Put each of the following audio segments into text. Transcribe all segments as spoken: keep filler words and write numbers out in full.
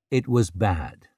It was bad.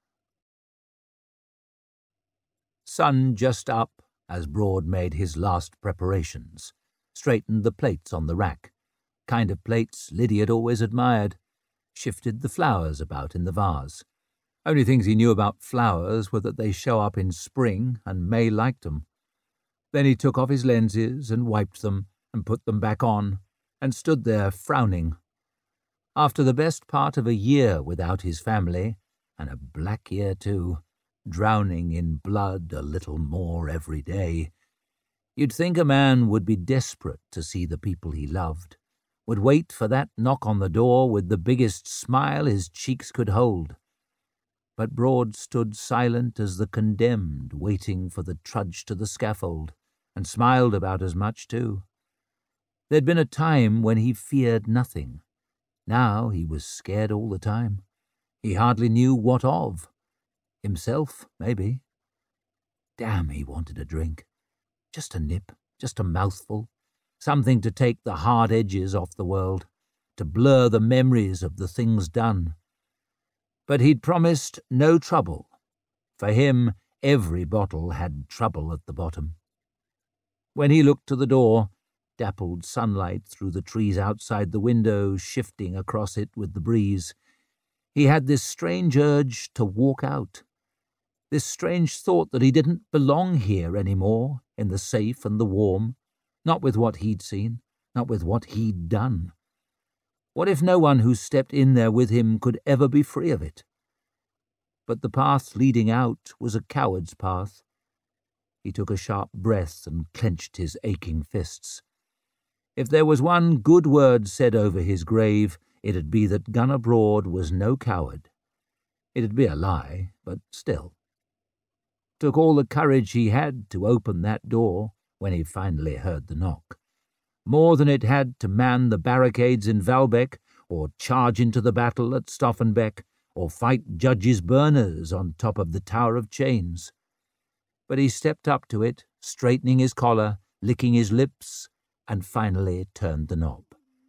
Sun just up as Broad made his last preparations, straightened the plates on the rack, kind of plates Liddy had always admired, shifted the flowers about in the vase. Only things he knew about flowers were that they show up in spring, and May liked them. Then he took off his lenses and wiped them and put them back on, and stood there frowning. After the best part of a year without his family, and a black year too, drowning in blood a little more every day, you'd think a man would be desperate to see the people he loved, would wait for that knock on the door with the biggest smile his cheeks could hold. But Broad stood silent as the condemned, waiting for the trudge to the scaffold, and smiled about as much too. There'd been a time when he feared nothing. Now he was scared all the time. He hardly knew what of. Himself, maybe. Damn, he wanted a drink. Just a nip, just a mouthful. Something to take the hard edges off the world, to blur the memories of the things done. But he'd promised no trouble. For him, every bottle had trouble at the bottom. When he looked to the door, dappled sunlight through the trees outside the window shifting across it with the breeze, he had this strange urge to walk out, this strange thought that he didn't belong here any more, in the safe and the warm, not with what he'd seen, not with what he'd done. What if no one who stepped in there with him could ever be free of it? But the path leading out was a coward's path. He took a sharp breath and clenched his aching fists. If there was one good word said over his grave, it'd be that Gunner Broad was no coward. It'd be a lie, but still. Took all the courage he had to open that door when he finally heard the knock. More than it had to man the barricades in Valbeck, or charge into the battle at Stoffenbeck, or fight Judge's burners on top of the Tower of Chains. But he stepped up to it, straightening his collar, licking his lips, and finally turned the knob.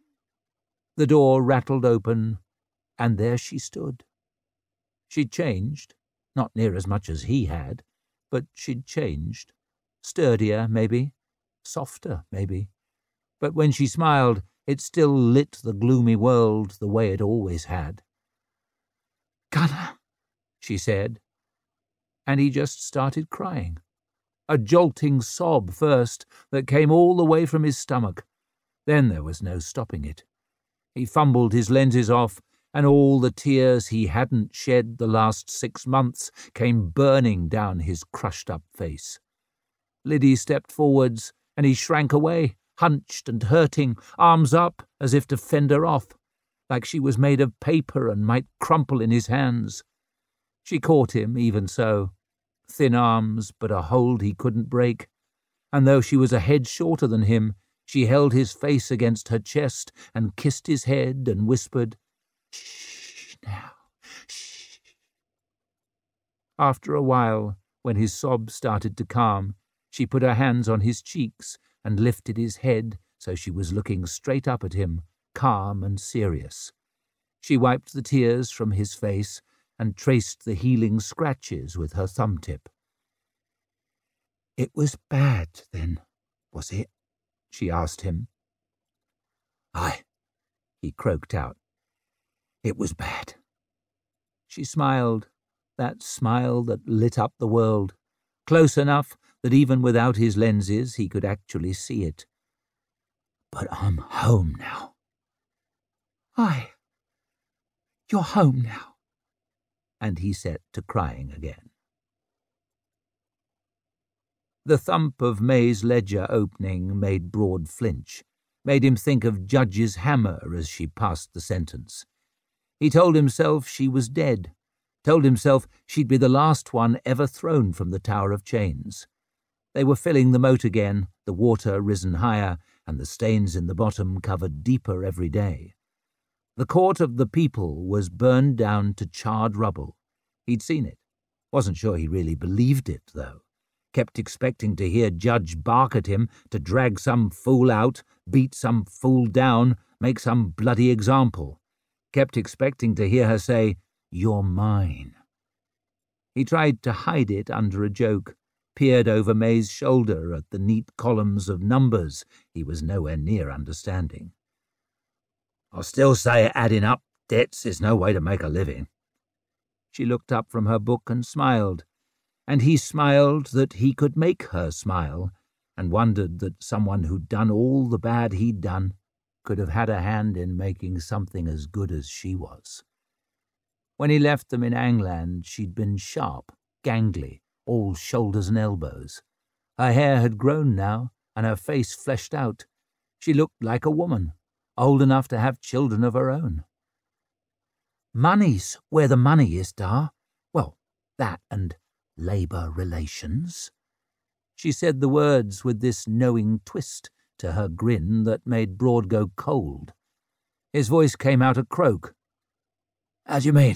The door rattled open, and there she stood. She'd changed, not near as much as he had, but she'd changed. Sturdier, maybe, softer, maybe. But when she smiled, it still lit the gloomy world the way it always had. "Gunner," she said, and he just started crying. A jolting sob first that came all the way from his stomach. Then there was no stopping it. He fumbled his lenses off, and all the tears he hadn't shed the last six months came burning down his crushed-up face. Liddy stepped forwards, and he shrank away, hunched and hurting, arms up as if to fend her off, like she was made of paper and might crumple in his hands. She caught him, even so. Thin arms, but a hold he couldn't break, and though she was a head shorter than him, she held his face against her chest and kissed his head and whispered, "Shh, now, shh." After a while, when his sobs started to calm, she put her hands on his cheeks and lifted his head so she was looking straight up at him, calm and serious. She wiped the tears from his face and traced the healing scratches with her thumb-tip. "It was bad, then, was it?" she asked him. "Aye," he croaked out. "It was bad." She smiled, that smile that lit up the world, close enough that even without his lenses he could actually see it. "But I'm home now." "Aye, you're home now." And he set to crying again. The thump of May's ledger opening made Broad flinch, made him think of Judge's hammer as she passed the sentence. He told himself she was dead, told himself she'd be the last one ever thrown from the Tower of Chains. They were filling the moat again, the water risen higher, and the stains in the bottom covered deeper every day. The court of the people was burned down to charred rubble. He'd seen it. Wasn't sure he really believed it, though. Kept expecting to hear Judge bark at him to drag some fool out, beat some fool down, make some bloody example. Kept expecting to hear her say, You're mine. He tried to hide it under a joke, peered over May's shoulder at the neat columns of numbers he was nowhere near understanding. I'll still say adding up debts is no way to make a living. She looked up from her book and smiled, and he smiled that he could make her smile, and wondered that someone who'd done all the bad he'd done could have had a hand in making something as good as she was. When he left them in Angland, she'd been sharp, gangly, all shoulders and elbows. Her hair had grown now, and her face fleshed out. She looked like a woman, old enough to have children of her own. Money's where the money is, Dar. Well, that and labour relations. She said the words with this knowing twist to her grin that made Broad go cold. His voice came out a croak. How do you mean?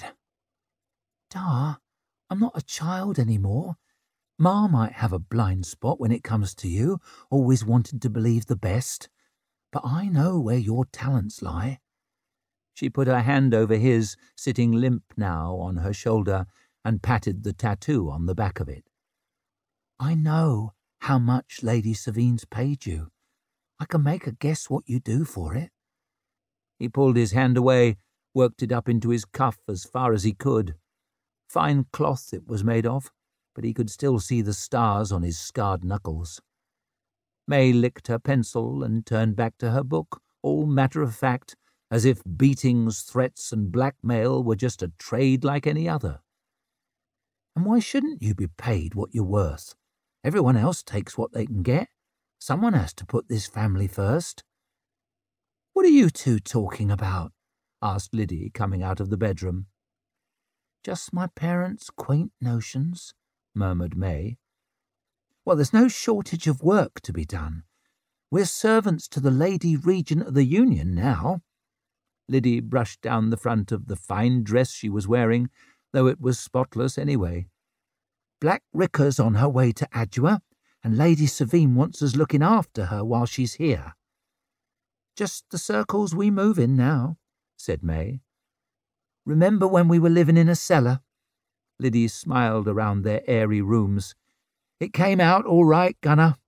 Dar, I'm not a child any more. Ma might have a blind spot when it comes to you, always wanted to believe the best, but I know where your talents lie. She put her hand over his, sitting limp now on her shoulder, and patted the tattoo on the back of it. I know how much Lady Savine's paid you. I can make a guess what you do for it. He pulled his hand away, worked it up into his cuff as far as he could. Fine cloth it was made of, but he could still see the stars on his scarred knuckles. May licked her pencil and turned back to her book, all matter of fact, as if beatings, threats, and blackmail were just a trade like any other. And why shouldn't you be paid what you're worth? Everyone else takes what they can get. Someone has to put this family first. What are you two talking about? Asked Liddy, coming out of the bedroom. Just my parents' quaint notions, murmured May. Well, there's no shortage of work to be done. We're servants to the Lady Regent of the Union now. Liddy brushed down the front of the fine dress she was wearing, though it was spotless anyway. Black Ricker's on her way to Adua, and Lady Savine wants us looking after her while she's here. Just the circles we move in now, said May. Remember when we were living in a cellar? Liddy smiled around their airy rooms. It came out all right, Gunner.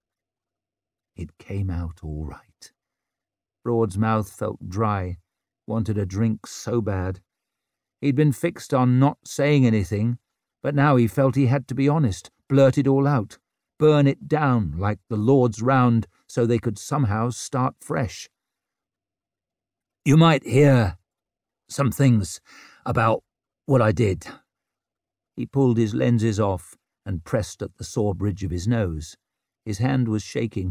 It came out all right. Broad's mouth felt dry, wanted a drink so bad. He'd been fixed on not saying anything, but now he felt he had to be honest, blurt it all out, burn it down like the Lord's round so they could somehow start fresh. You might hear some things about what I did. He pulled his lenses off and pressed at the sore bridge of his nose. His hand was shaking.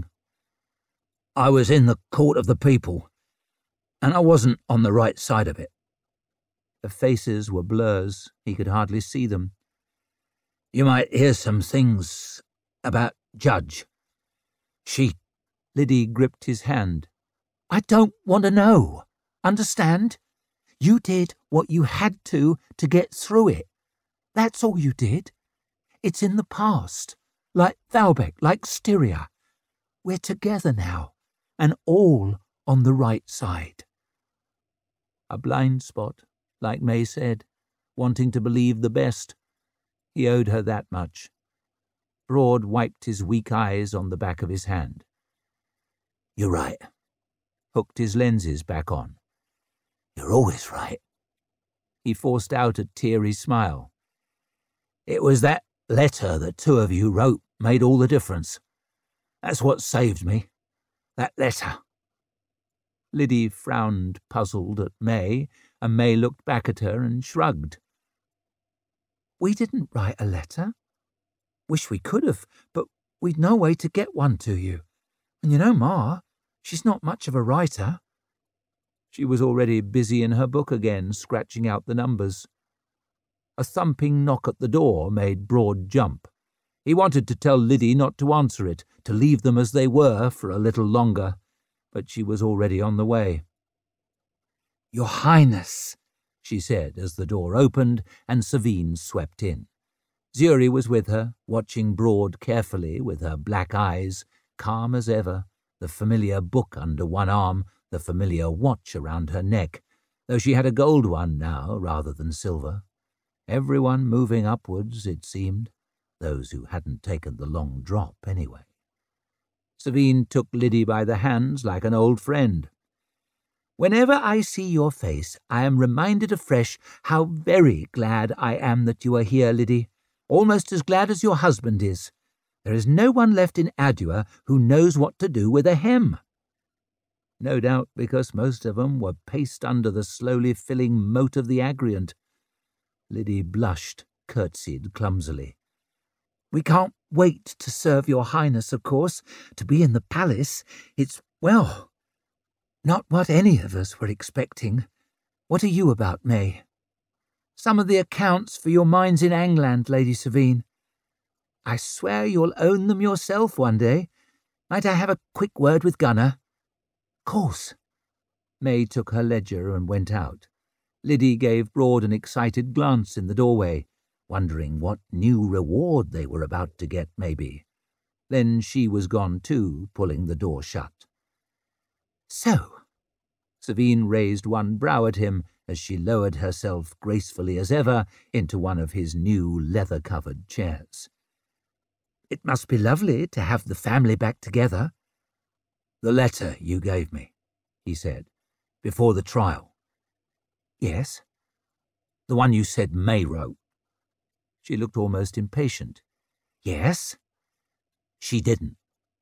I was in the court of the people, and I wasn't on the right side of it. The faces were blurs. He could hardly see them. You might hear some things about Judge. She... Liddy gripped his hand. I don't want to know. Understand? You did what you had to to get through it. That's all you did. It's in the past. Like Thalbeck, like Styria. We're together now, and all on the right side. A blind spot, like May said, wanting to believe the best. He owed her that much. Broad wiped his weak eyes on the back of his hand. You're right. Hooked his lenses back on. You're always right. He forced out a teary smile. It was that letter that two of you wrote made all the difference. That's what saved me. That letter. Liddy frowned, puzzled at May, and May looked back at her and shrugged. We didn't write a letter. Wish we could have, but we'd no way to get one to you. And you know Ma, she's not much of a writer. She was already busy in her book again, scratching out the numbers. A thumping knock at the door made Broad jump. He wanted to tell Liddy not to answer it, to leave them as they were for a little longer, but she was already on the way. Your Highness, she said as the door opened and Savine swept in. Zuri was with her, watching Broad carefully with her black eyes, calm as ever, the familiar book under one arm, the familiar watch around her neck, though she had a gold one now rather than silver. Everyone moving upwards, it seemed, those who hadn't taken the long drop anyway. Savine took Liddy by the hands like an old friend. "Whenever I see your face, I am reminded afresh how very glad I am that you are here, Liddy, almost as glad as your husband is. There is no one left in Adua who knows what to do with a hem." No doubt because most of them were paced under the slowly filling moat of the Agriant. Liddy blushed, curtsied clumsily. "We can't wait to serve your Highness, of course. To be in the palace, it's, well, not what any of us were expecting. What are you about, May?" "Some of the accounts for your mines in England, Lady Savine. I swear you'll own them yourself one day. Might I have a quick word with Gunnar?" "Of course." May took her ledger and went out. Liddy gave Broad an excited glance in the doorway, wondering what new reward they were about to get, maybe. Then she was gone too, pulling the door shut. "So," Savine raised one brow at him as she lowered herself gracefully as ever into one of his new leather-covered chairs. "It must be lovely to have the family back together." "The letter you gave me," he said, "before the trial." "Yes?" "The one you said May wrote." She looked almost impatient. "Yes?" "She didn't."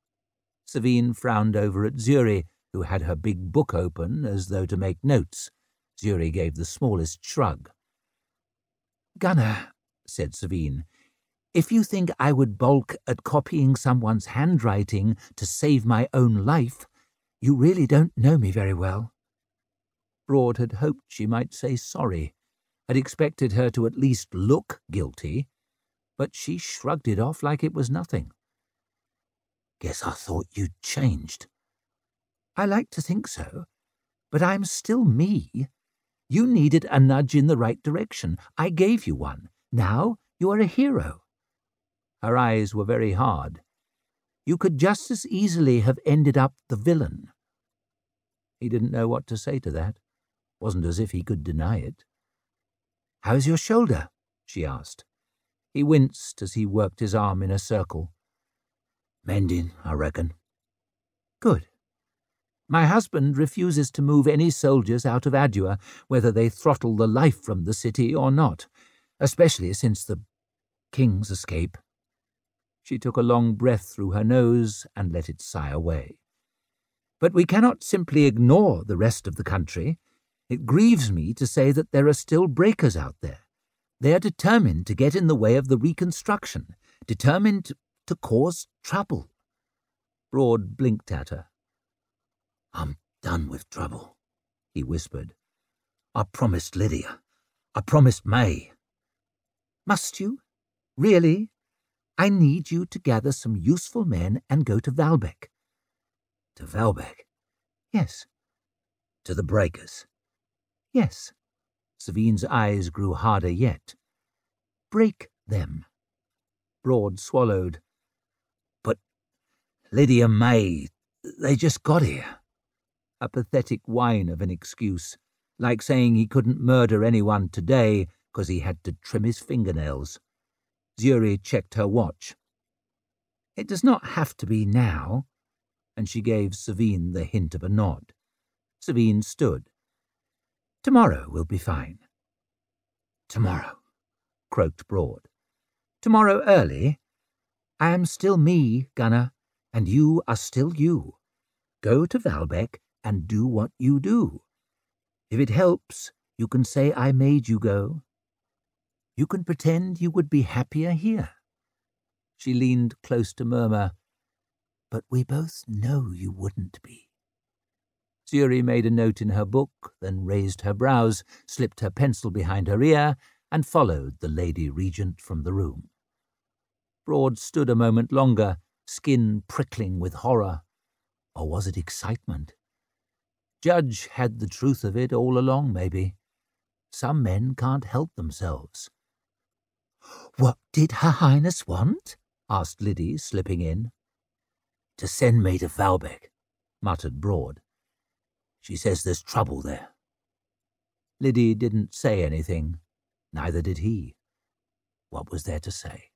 Savine frowned over at Zuri, who had her big book open as though to make notes. Zuri gave the smallest shrug. "Gunnar," said Savine, "if you think I would balk at copying someone's handwriting to save my own life, you really don't know me very well." Broad had hoped she might say sorry, had expected her to at least look guilty, but she shrugged it off like it was nothing. "Guess I thought you'd changed." "I like to think so, but I'm still me. You needed a nudge in the right direction. I gave you one. Now you are a hero." Her eyes were very hard. "You could just as easily have ended up the villain." He didn't know what to say to that. Wasn't as if he could deny it. "How's your shoulder?" she asked. He winced as he worked his arm in a circle. "Mending, I reckon." "Good. My husband refuses to move any soldiers out of Adua, whether they throttle the life from the city or not, especially since the king's escape." She took a long breath through her nose and let it sigh away. "But we cannot simply ignore the rest of the country. It grieves me to say that there are still breakers out there. They are determined to get in the way of the reconstruction, determined to, to cause trouble." Broad blinked at her. "I'm done with trouble," he whispered. "I promised Lydia. I promised May." "Must you? Really? I need you to gather some useful men and go to Valbec." "To Valbec?" "Yes." "To the breakers?" "Yes." Savine's eyes grew harder yet. "Break them." Broad swallowed. "But Lydia May, they just got here." A pathetic whine of an excuse, like saying he couldn't murder anyone today because he had to trim his fingernails. Zuri checked her watch. "It does not have to be now," and she gave Savine the hint of a nod. Savine stood. "Tomorrow will be fine." "Tomorrow," croaked Broad. "Tomorrow early? I am still me, Gunnar, and you are still you. Go to Valbec and do what you do. If it helps, you can say I made you go. You can pretend you would be happier here." She leaned close to murmur, "But we both know you wouldn't be." Zuri made a note in her book, then raised her brows, slipped her pencil behind her ear, and followed the Lady Regent from the room. Broad stood a moment longer, skin prickling with horror. Or was it excitement? Judge had the truth of it all along, maybe. Some men can't help themselves. "What did Her Highness want?" asked Liddy, slipping in. "To send me to Valbec," muttered Broad. "She says there's trouble there." Liddy didn't say anything. Neither did he. What was there to say?